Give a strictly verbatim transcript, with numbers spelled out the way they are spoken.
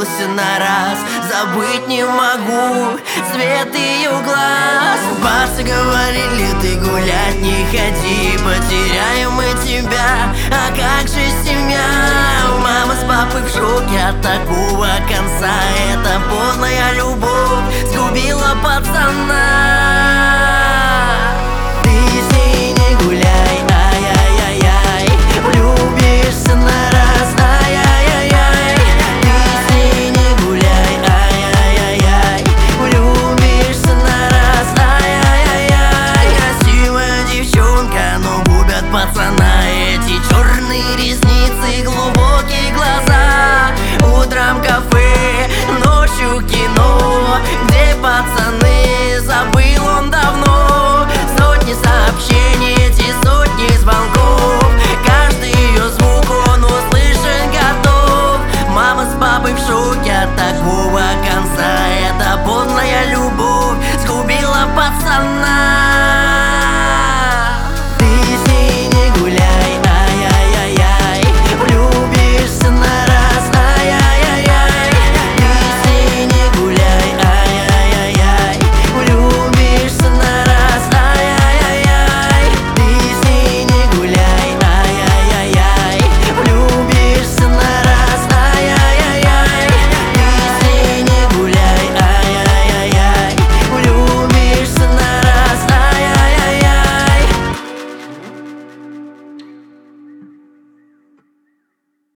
все на раз. Забыть не могу цвет ее глаз. Басы говорили, ты гулять не ходи, потеряем мы тебя, а как же семья? Мама с папой в шоке от такого конца. Эта поздная любовь сгубила пацана.